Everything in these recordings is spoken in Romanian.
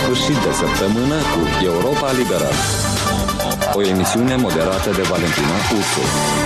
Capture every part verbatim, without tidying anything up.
sfârșit de săptămână cu Europa Liberă. O emisiune moderată de Valentina Ursu.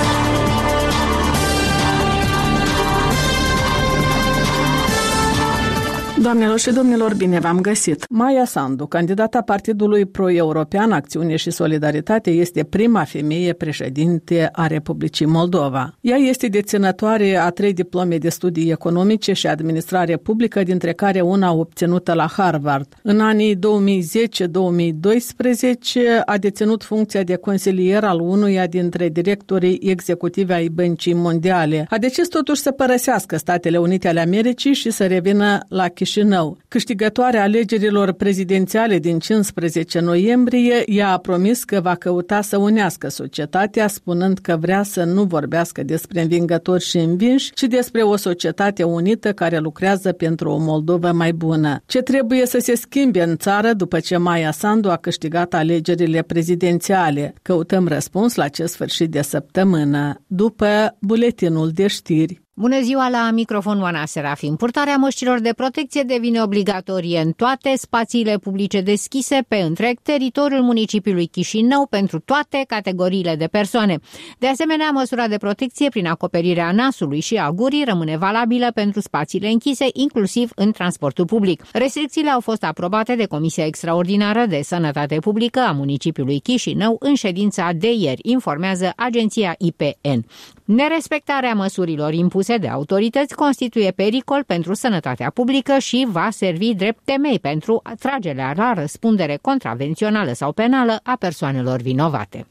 Doamnelor și domnilor, bine v-am găsit! Maia Sandu, candidata Partidului Pro-European Acțiune și Solidaritate, este prima femeie președinte a Republicii Moldova. Ea este deținătoare a trei diplome de studii economice și administrare publică, dintre care una obținută la Harvard. În anii două mii zece - două mii doisprezece a deținut funcția de consilier al unuia dintre directorii executivi ai Băncii Mondiale. A decis totuși să părăsească Statele Unite ale Americii și să revină la Chișinău. Câștigătoarea alegerilor prezidențiale din cincisprezece noiembrie, ea a promis că va căuta să unească societatea, spunând că vrea să nu vorbească despre învingători și învinși, ci despre o societate unită care lucrează pentru o Moldova mai bună. Ce trebuie să se schimbe în țară după ce Maia Sandu a câștigat alegerile prezidențiale? Căutăm răspuns la acest sfârșit de săptămână, după buletinul de știri. Bună ziua, la microfon Oana Serafim. Purtarea măștilor de protecție devine obligatorie în toate spațiile publice deschise pe întreg teritoriul municipiului Chișinău pentru toate categoriile de persoane. De asemenea, măsura de protecție prin acoperirea nasului și a gurii rămâne valabilă pentru spațiile închise, inclusiv în transportul public. Restricțiile au fost aprobate de Comisia Extraordinară de Sănătate Publică a municipiului Chișinău în ședința de ieri, informează agenția I P N. Nerespectarea măsurilor impuse de autorități constituie pericol pentru sănătatea publică și va servi drept temei pentru tragerea la răspundere contravențională sau penală a persoanelor vinovate.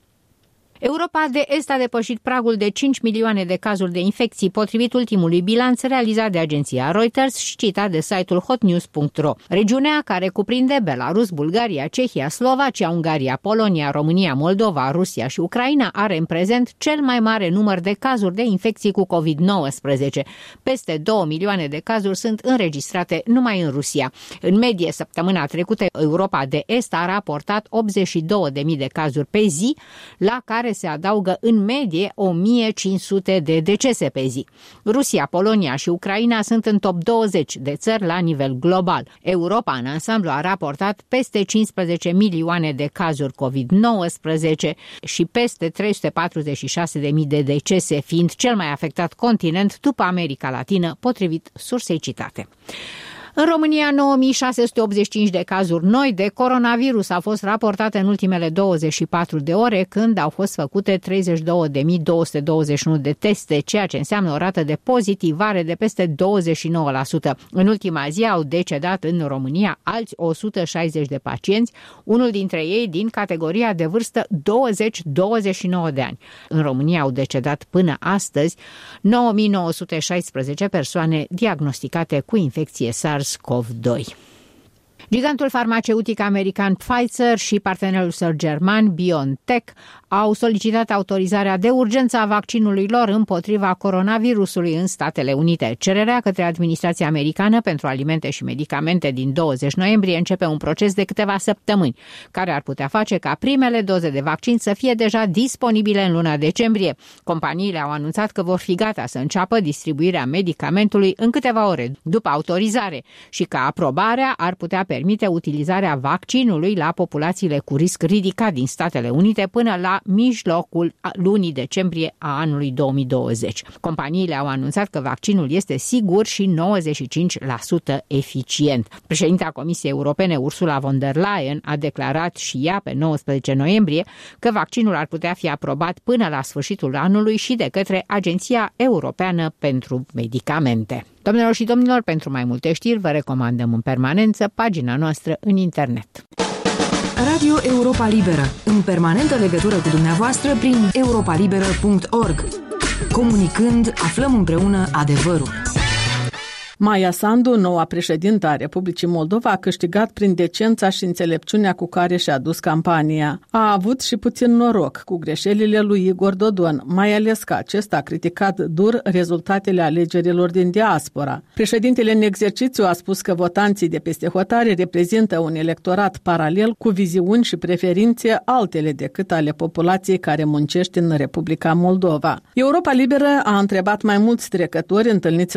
Europa de Est a depășit pragul de cinci milioane de cazuri de infecții, potrivit ultimului bilanț realizat de agenția Reuters și citat de site-ul hotnews punct ro. Regiunea, care cuprinde Belarus, Bulgaria, Cehia, Slovacia, Ungaria, Polonia, România, Moldova, Rusia și Ucraina, are în prezent cel mai mare număr de cazuri de infecții cu covid nouăsprezece. Peste două milioane de cazuri sunt înregistrate numai în Rusia. În medie, săptămâna trecută, Europa de Est a raportat optzeci și două de mii de cazuri pe zi, la care se adaugă în medie o mie cinci sute de decese pe zi. Rusia, Polonia și Ucraina sunt în top douăzeci de țări la nivel global. Europa în ansamblu a raportat peste cincisprezece milioane de cazuri covid nouăsprezece și peste trei sute patruzeci și șase de mii de decese, fiind cel mai afectat continent după America Latină, potrivit sursei citate. În România, nouă mii șase sute optzeci și cinci de cazuri noi de coronavirus au fost raportate în ultimele douăzeci și patru de ore, când au fost făcute treizeci și două de mii două sute douăzeci și unu de teste, ceea ce înseamnă o rată de pozitivare de peste douăzeci și nouă la sută. În ultima zi au decedat în România alți o sută șaizeci de pacienți, unul dintre ei din categoria de vârstă douăzeci - douăzeci și nouă de ani. În România au decedat până astăzi nouă mii nouă sute șaisprezece persoane diagnosticate cu infecție SARS-C o V doi. Gigantul farmaceutic american Pfizer și partenerul său german BioNTech au solicitat autorizarea de urgență a vaccinului lor împotriva coronavirusului în Statele Unite. Cererea către administrația americană pentru alimente și medicamente din douăzeci noiembrie începe un proces de câteva săptămâni, care ar putea face ca primele doze de vaccin să fie deja disponibile în luna decembrie. Companiile au anunțat că vor fi gata să înceapă distribuirea medicamentului în câteva ore după autorizare și că aprobarea ar putea permite utilizarea vaccinului la populațiile cu risc ridicat din Statele Unite până la mijlocul lunii decembrie a anului două mii douăzeci. Companiile au anunțat că vaccinul este sigur și nouăzeci și cinci la sută eficient. Președinta Comisiei Europene, Ursula von der Leyen, a declarat și ea pe nouăsprezece noiembrie că vaccinul ar putea fi aprobat până la sfârșitul anului și de către Agenția Europeană pentru Medicamente. Doamnelor și domnilor, pentru mai multe știri vă recomandăm în permanență pagina noastră în internet. Radio Europa Liberă, în permanentă legătură cu dumneavoastră prin europa liberă punct org. Comunicând, aflăm împreună adevărul. Maia Sandu, noua președintă a Republicii Moldova, a câștigat prin decența și înțelepciunea cu care și-a dus campania. A avut și puțin noroc cu greșelile lui Igor Dodon, mai ales că acesta a criticat dur rezultatele alegerilor din diaspora. Președintele în exercițiu a spus că votanții de peste hotare reprezintă un electorat paralel cu viziuni și preferințe altele decât ale populației care muncește în Republica Moldova. Europa Liberă a întrebat mai mulți trecători întâlniți